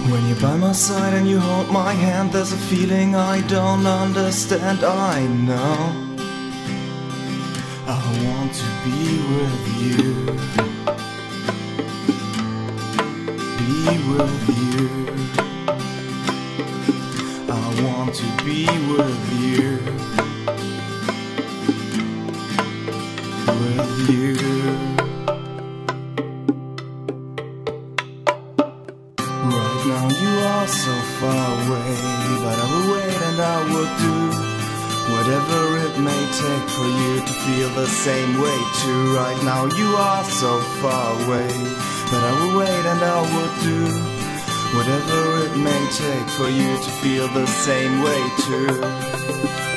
When you're by my side and you hold my hand, there's a feeling I don't understand. I know I want to be with you, be with you. I want to be with you, with you. Right now you are so far away, but I will wait and I will do whatever it may take for you to feel the same way too. Right now you are so far away, but I will wait and I will do whatever it may take for you to feel the same way too.